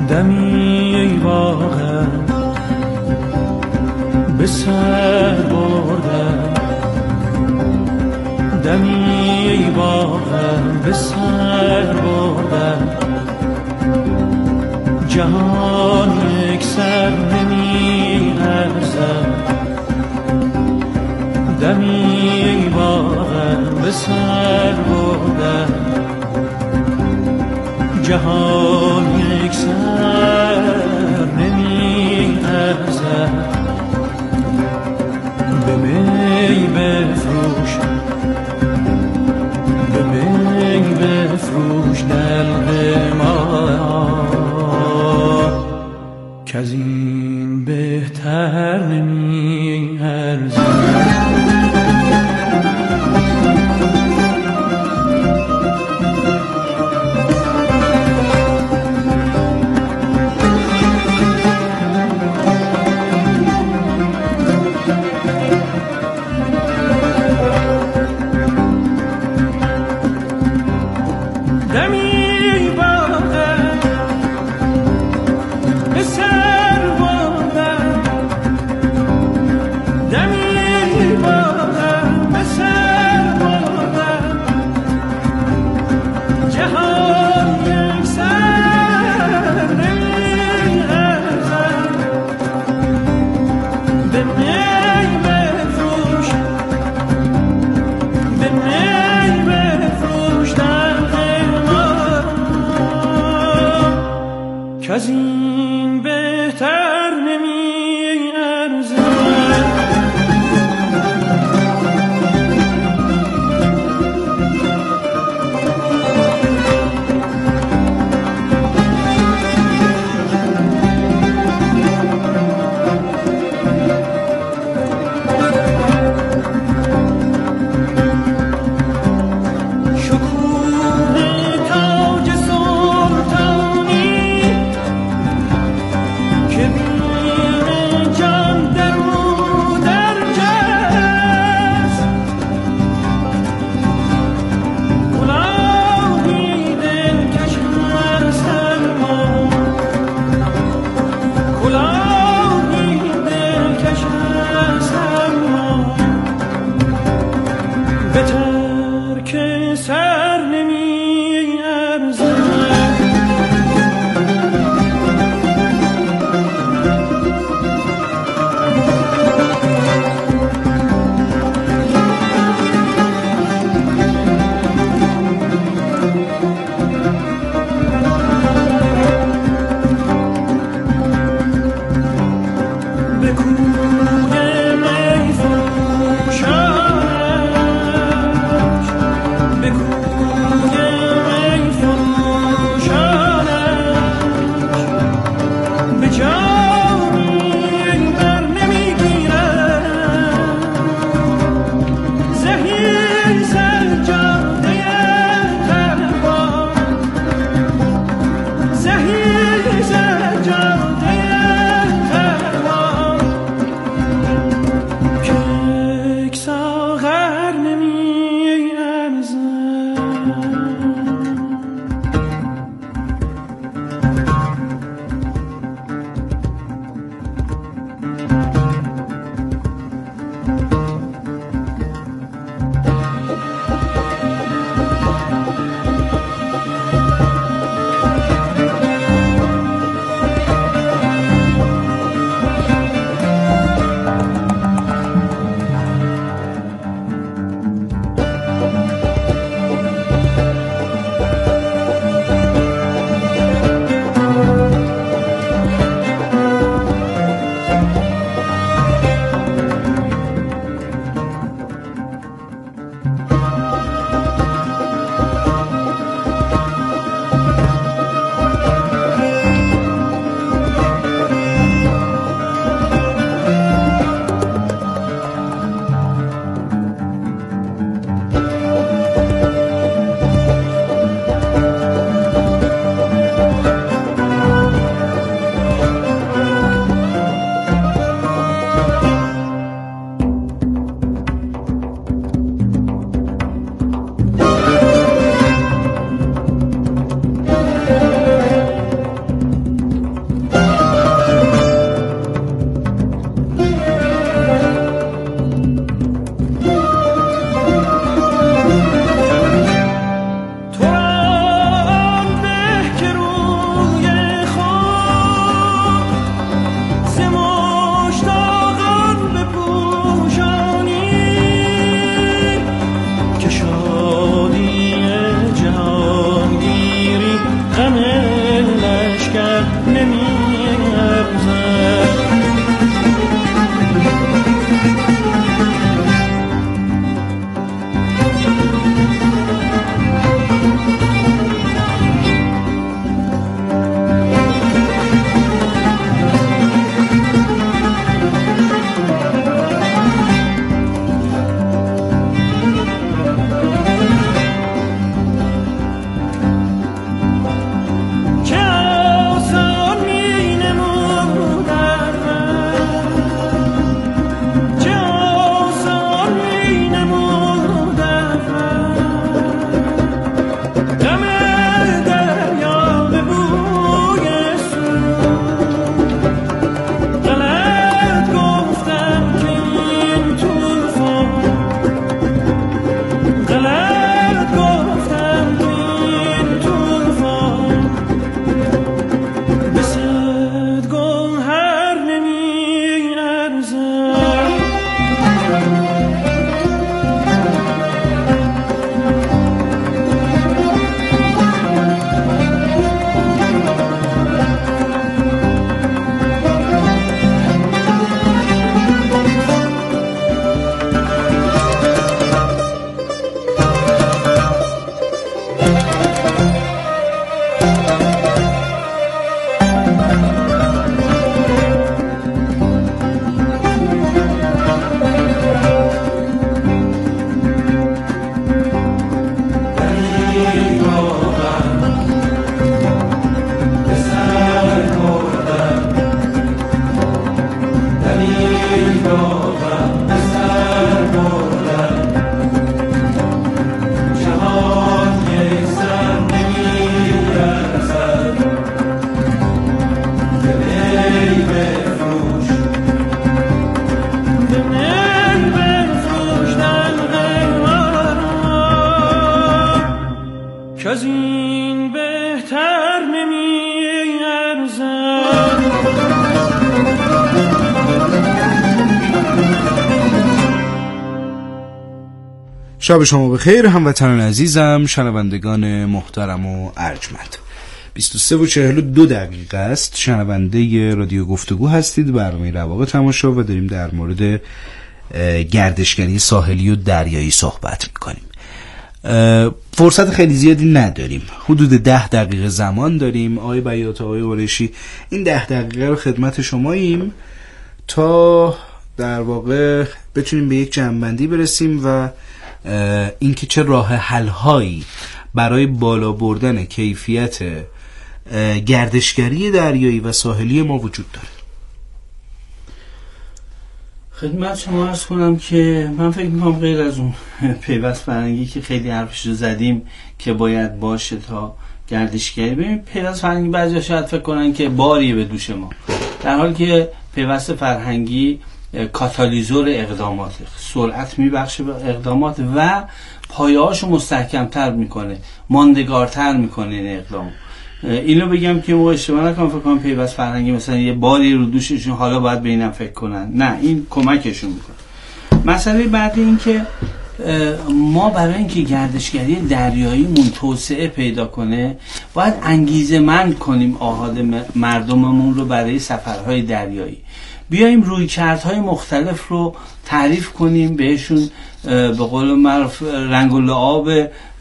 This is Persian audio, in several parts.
دمی ای باغم به سر بردم، دمی ای باغم به سر بردم. جهان یک سر نمی ارزم، دمی ای باغم به سر بردم. جهان یک سر نمی ارزم. به می بفروش، به می بفروش دلق ما، کز این بهتر نمی ارزم. کز این بهتر نمی ارزم. شب شما بخیر هموطنان عزیزم، شنوندگان محترم و ارجمند. 23:42 است. شنونده رادیو گفتگو هستید، برنامه رواق تماشا، و داریم در مورد گردشگری ساحلی و دریایی صحبت میکنیم. فرصت خیلی زیادی نداریم، حدود 10 دقیقه زمان داریم. آقای بیات، آقای قریشی، این 10 دقیقه رو خدمت شماییم تا در واقع بتونیم به یک جمع‌بندی برسیم و اینکه چه راه حل‌هایی برای بالا بردن کیفیت گردشگری دریایی و ساحلی ما وجود داره. خدمت شما عرض کنم که من فکر میکنم غیر از اون پیوست فرهنگی که خیلی حرفش رو زدیم که باید باشه تا گردشگری، ببین پیوست فرهنگی بعضیا شاید فکر کنن که باریه به دوش ما، در حالی که پیوست فرهنگی کاتالیزور اقداماته، سرعت میبخشه به اقدامات و پایه‌هاشو مستحکم‌تر میکنه، ماندگارتر میکنه این اقدام. اینو بگم که موقع اشتباه نکنم فکر کنم پیوست فرهنگی مثلا یه باری رو دوششون حالا باید به اینم فکر کنن، نه، این کمکشون میکنه. مسئله بعدی این که ما برای اینکه گردشگری دریاییمون توسعه پیدا کنه باید انگیزه‌مند کنیم آحاد مردممون رو برای سفرهای دریایی. بیایم رویکردهای مختلف رو تعریف کنیم، بهشون به قول معروف رنگ و لعاب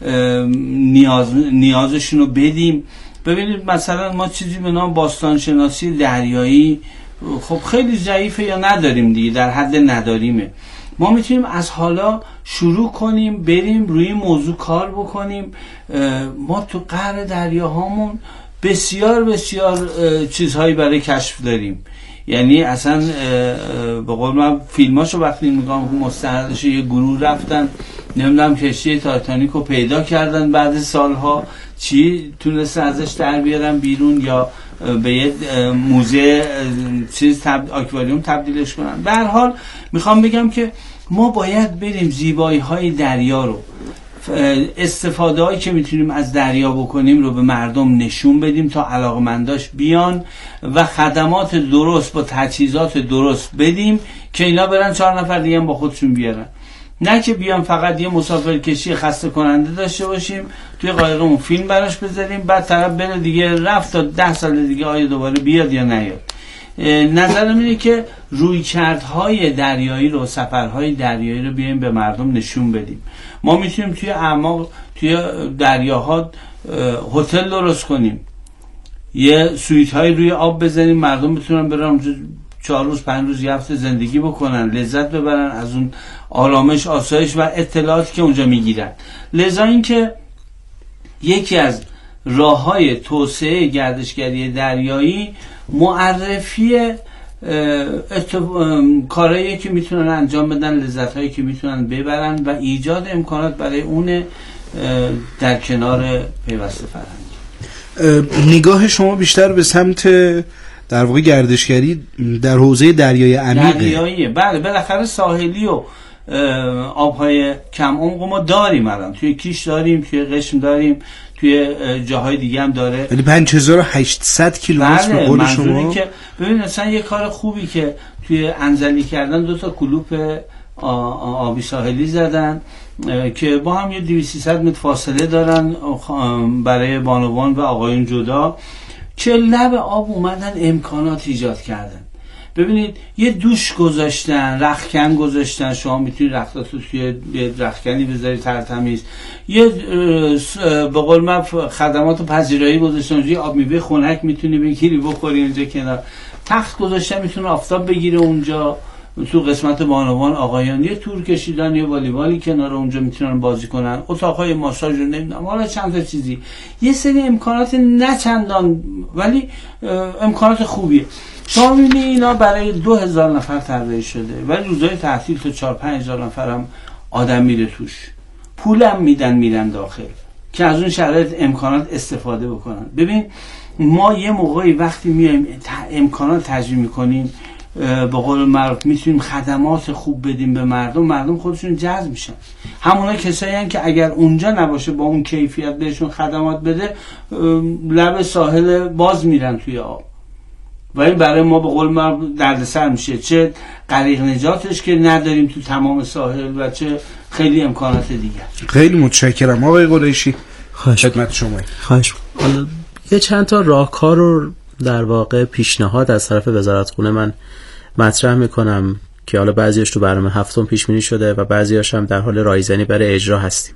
نیازشون رو بدیم. ببینید مثلا ما چیزی به نام باستانشناسی دریایی خب خیلی ضعیفه یا نداریم دیگه، در حد نداریمه. ما میتونیم از حالا شروع کنیم، بریم روی موضوع کار بکنیم. ما تو قعر دریاهامون بسیار بسیار چیزهایی برای کشف داریم. یعنی اصلا به قول من فیلماشو وقتی میگم مستندش، یه گروه رفتن نمیدونم کشتی تایتانیک رو پیدا کردن بعد سالها، چی تونستن ازش در بیارن بیرون یا به یه موزه آکواریوم تبدیلش کنن. به هر حال میخوام بگم که ما باید بریم زیبایی های دریا رو، استفاده هایی که میتونیم از دریا بکنیم رو به مردم نشون بدیم تا علاقمنداش بیان و خدمات درست با تجهیزات درست بدیم که اینا برن 4 نفر دیگه هم با خودشون بیارن، نه که بیان فقط یه مسافرکشی خسته کننده داشته باشیم توی قایقمون فیلم براش بذاریم بعد طرف بره دیگه رفت تا 10 سال دیگه آیا دوباره بیاد یا نیاد. نظرم اینه که رویکردهای دریایی رو، سفرهای دریایی رو بیایم به مردم نشون بدیم. ما میتونیم توی اعماق توی دریاها هتل درست کنیم، یه سویت های روی آب بزنیم، مردم بتونن برن اونجا 4 روز 5 روز یه هفته زندگی بکنن، لذت ببرن از اون آرامش، آسایش و اطلاعاتی که اونجا میگیرن. لذا این که یکی از راه‌های توسعه گردشگری دریایی معرفی کارهایی که میتونن انجام بدن، لذت‌هایی که میتونن ببرن و ایجاد امکانات برای اون در کنار پیوست فرهنگی. نگاه شما بیشتر به سمت در واقع گردشگری در حوزه دریای عمیقه. دریاییه، بله، بالاخره ساحلی و آبهای کم عمق ما داریم، الان توی کیش داریم، توی قشم داریم، توی جاهای دیگه هم داره. یعنی 5800 کیلومتر به قول شما. که ببین مثلا یه کار خوبی که توی انزلی کردن 2 تا کلوپ آبی ساحلی زدن که با هم یه 200 متر فاصله دارن برای بانوان و آقایون جدا، که لب آب اومدن امکانات ایجاد کردن. ببینید یه دوش گذاشتن، رختکن گذاشتن، شما میتونید رختاتو توی رختکنی بذارید ترتمیز، یه به قول من خدمات پذیرایی گذاشتن، یه آب میوه خنک میتونی بگیری بخوری اونجا کنار، تخت گذاشتن میتونه آفتاب بگیره اونجا، تو قسمت بانوان آقایان یه تور کشیدن، یه والیبالی کنار اونجا میتونن بازی کنن، اتاقای ماساژ رو نمیدونم، حالا چند تا چیزی، یه سری امکانات نه چندان ولی امکانات خوبیه. شما می‌بینید اینا برای 2000 نفر طراحی شده ولی روزهای تعطیل تا 4-5 هزار نفر هم آدم میره توش، پولم میرن داخل که از اون شرایط امکانات استفاده بکنن. ببین ما یه موقعی وقتی میایم امکانات تجربه میکنیم، به قول معروف میتونیم خدمات خوب بدیم به مردم خودشون جذب میشن. همونا کسایی هستن که اگر اونجا نباشه با اون کیفیت بهشون خدمات بده، لب ساحل باز میرن توی آب. و این برای ما به قول ما دردسر میشه، چه غریق نجاتش که نداریم تو تمام ساحل و چه خیلی امکانات دیگر. خیلی متشکرم آقای قریشی. خدمت شما. خواهش. حالا یه چند تا راهکار رو در واقع پیشنهاد از طرف وزارتخونه من مطرح میکنم که حالا بعضیش تو برنامه هفتم پیش بینی شده و بعضیاش هم در حال رایزنی برای اجرا هستیم.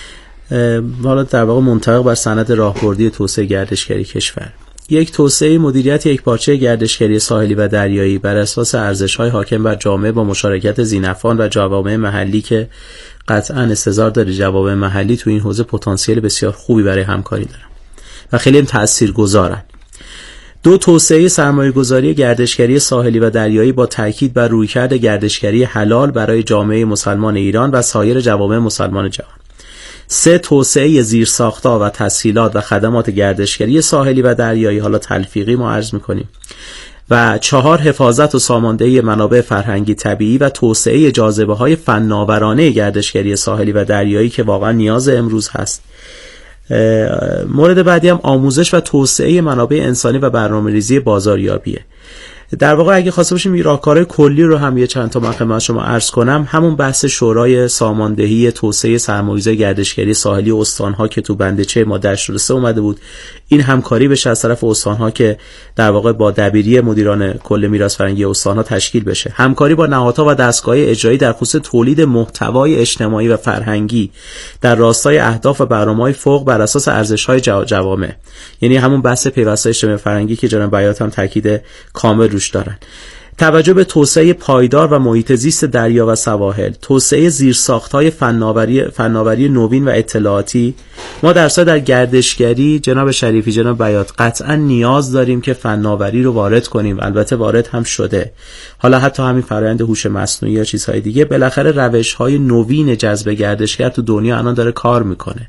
حالا در واقع منطبق بر سند راهبردی توسعه گردشگری کشور. یک توسعه مدیریت یکپارچه گردشگری ساحلی و دریایی بر اساس ارزش‌های حاکم بر جامعه با مشارکت ذی‌نفعان و جوامع محلی که قطعاً استظهار داره جوامع محلی تو این حوزه پتانسیل بسیار خوبی برای همکاری دارن و خیلی هم تاثیرگذارن. 2. توسعه سرمایه‌گذاری گردشگری ساحلی و دریایی با تاکید بر رویکرد گردشگری حلال برای جامعه مسلمان ایران و سایر جوامع مسلمان جهان. 3. توسعه زیرساخت‌ها و تسهیلات و خدمات گردشگری ساحلی و دریایی، حالا تلفیقی ما عرض می‌کنیم. و 4. حفاظت و ساماندهی منابع فرهنگی طبیعی و توسعه جاذبه‌های فناورانه گردشگری ساحلی و دریایی که واقعا نیاز امروز هست. مورد بعدی هم آموزش و توسعه منابع انسانی و برنامه‌ریزی بازاریابیه. در واقع اگه خواسته باشیم راهکارهای کلی رو هم یه چند تا من خدمت شما عرض کنم، همون بحث شورای ساماندهی توسعه سرمایه‌گذاری گردشگری ساحلی استان‌ها که تو بند چه ماده 83 اومده بود، این همکاری بشه از طرف استان‌ها که در واقع با دبیری مدیران کل میراث فرهنگی استان‌ها تشکیل بشه، همکاری با نهادها و دستگاه‌های اجرایی در خصوص تولید محتوای اجتماعی و فرهنگی در راستای اهداف و برنامه‌های فوق بر اساس ارزش‌های جوامع، یعنی همون بحث پیوستگی اجتماعی فرهنگی که جناب بیات هم تاکید کامل روش دارن. توجه به توسعه پایدار و محیط زیست دریا و سواحل، توسعه زیرساخت‌های فناوری نوین و اطلاعاتی. ما در گردشگری جناب شریفی، جناب بیات، قطعا نیاز داریم که فناوری رو وارد کنیم، البته وارد هم شده. حالا حتی همین فرآیند هوش مصنوعی یا چیزهای دیگه، بالاخره روش‌های نوین جذب گردشگر تو دنیا الان داره کار میکنه.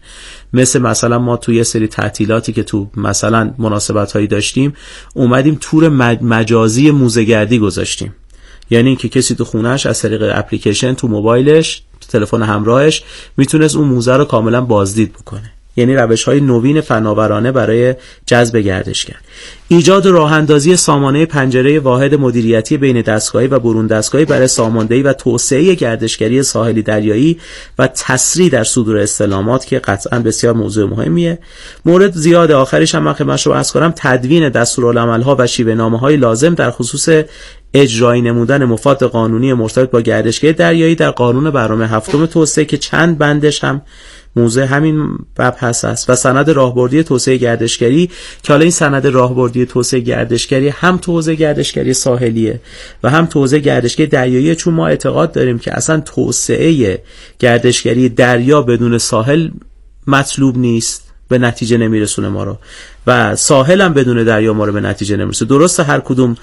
مثلا ما توی یه سری تعطیلاتی که تو مثلا مناسبت‌هایی داشتیم، اومدیم تور مجازی موزه‌گردی گذاشتیم. یعنی اینکه کسی تو خونه‌اش از طریق اپلیکیشن تو موبایلش، تلفن همراهش میتونست اون موزه رو کاملا بازدید بکنه. یعنی روش‌های نوین فناورانه برای جذب گردشگر. ایجاد و راه‌اندازی سامانه پنجره واحد مدیریتی بین دستگاهی و برون دستگاهی برای ساماندهی و توسعه گردشگری ساحلی دریایی و تسریع در صدور استلامات که قطعاً بسیار موضوع مهمیه. مورد زیاد آخرش هم من خدمتتون رو عرض کنم، تدوین دستورالعمل‌ها و شیوه‌نامه‌های لازم در خصوص اجرایی نمودن مفاد قانونی مرتبط با گردشگری دریایی در قانون برنامه هفتم توسعه که چند بندش هم موضوع همین مبحث است و سند راهبردی توسعه گردشگری که حالا این سند راهبردی توسعه گردشگری هم تو حوزه گردشگری ساحلیه و هم تو حوزه گردشگری دریایی، چون ما اعتقاد داریم که اصلا توسعه گردشگری دریا بدون ساحل مطلوب نیست، به نتیجه نمیرسونه ما رو، و ساحل هم بدون دریا ما رو به نتیجه نمیرسه. درسته هر کدوم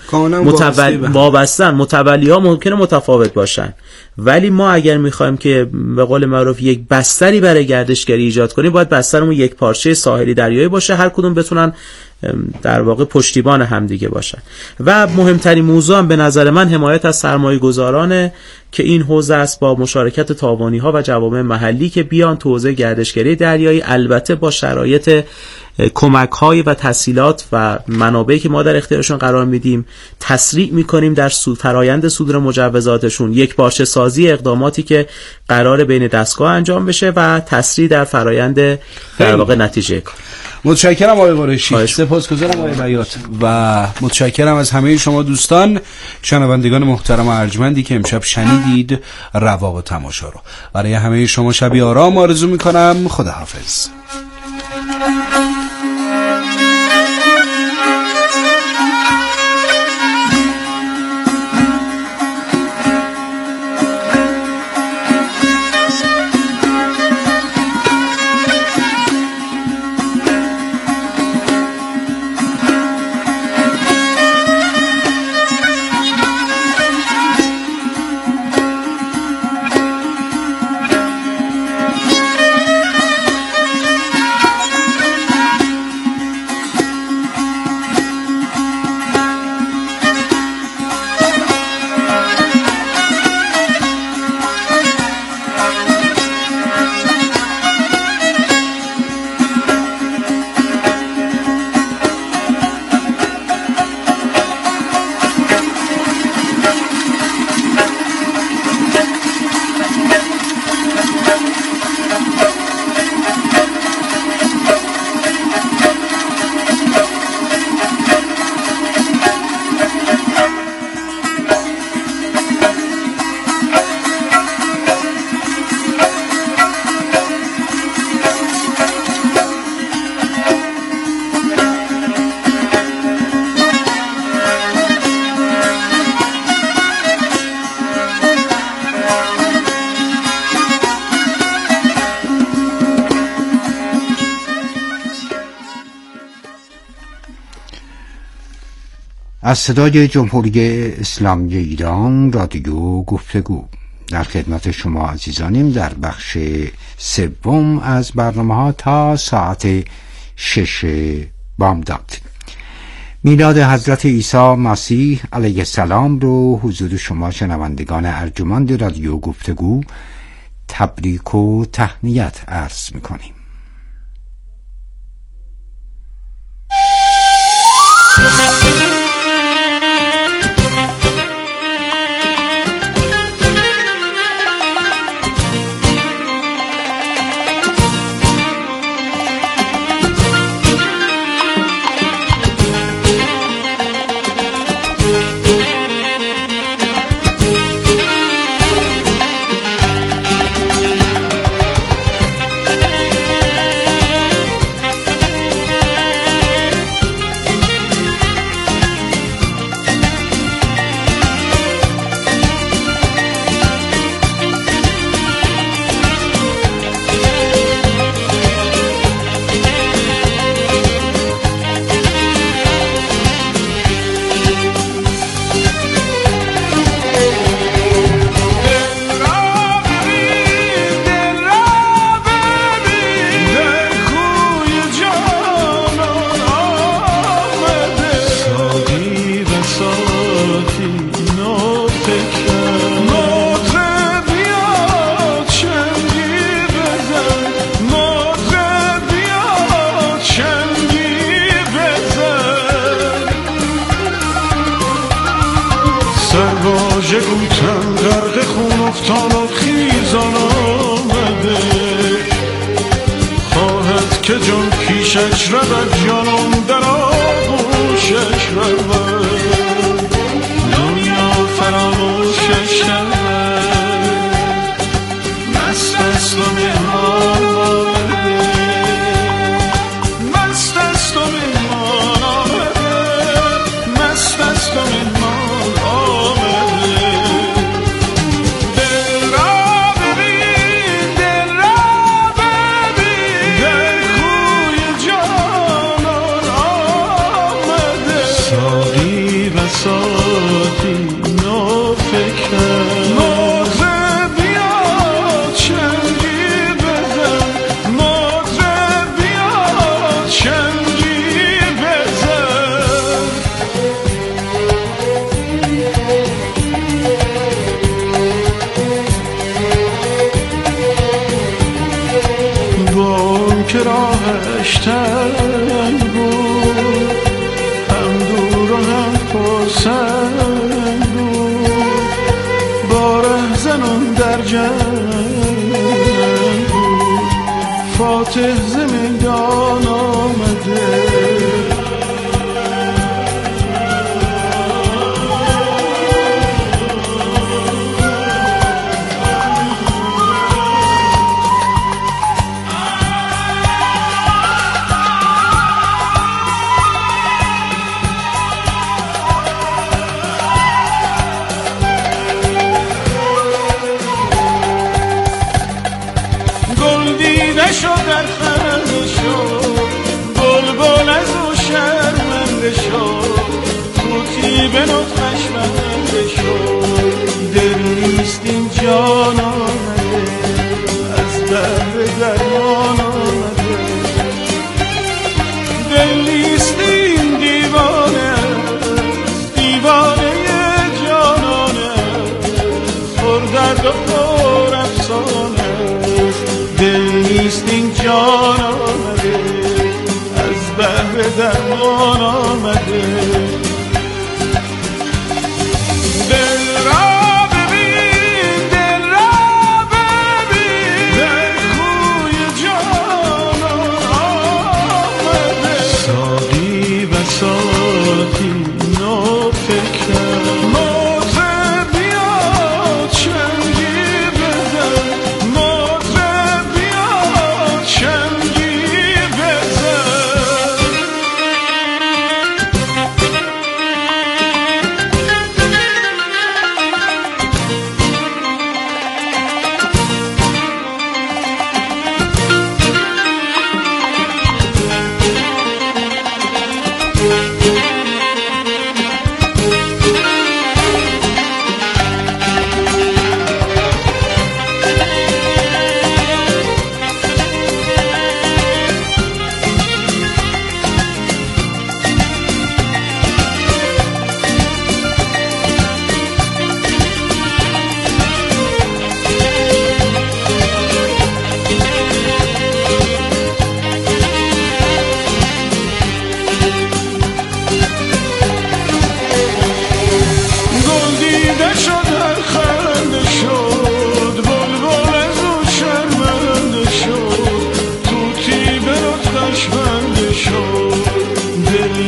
وابستن، متولی ها ممکنه متفاوت باشن، ولی ما اگر میخوایم که به قول معروف یک بستری برای گردشگری ایجاد کنیم، باید بسترمون یک پارچه ساحلی دریایی باشه، هر کدوم بتونن در واقع پشتیبان هم دیگه باشن. و مهمترین موضوع هم به نظر من حمایت از سرمایه گذارانه که این حوزه است، با مشارکت تاوانی ها و جوامع محلی که بیان تو حوزه گردشگری دریایی، البته با شرایط کمک های و تسهیلات و منابعی که ما در اختیارشون قرار میدیم، تسریع میکنیم در فرایند صدور مجوزاتشون، یک پارچه سازی اقداماتی که قرار بین دستگاه انجام بشه و تسریع در فرایند در واقع نتیجه کار. متشکرم آقای قریشی، سپاسگزارم آقای بیات و متشکرم از همه شما دوستان شنوندگان محترم و ارجمندی که امشب شنیدید رواق تماشا رو. برای همه شما شبی آرام آرزو میکنم. خداحافظ. از صدای جمهوری اسلامی ایران رادیو گفتگو در خدمت شما عزیزانیم در بخش سوم از برنامه‌ها تا ساعت 6 بامداد. میلاد حضرت عیسی مسیح علیه السلام رو حضور شما شنوندگان ارجمند رادیو گفتگو تبریک و تهنیت عرض می‌کنیم.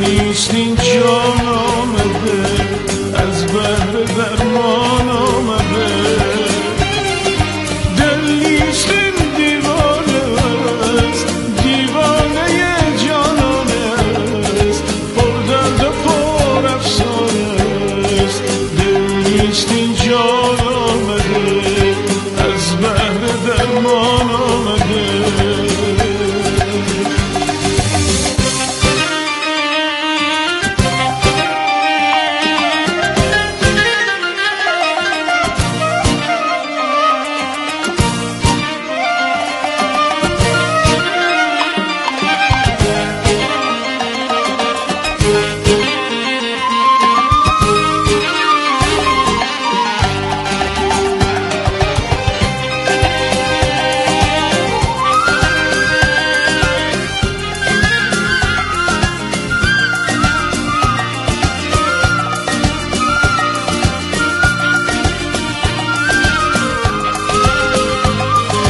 نیست اینجا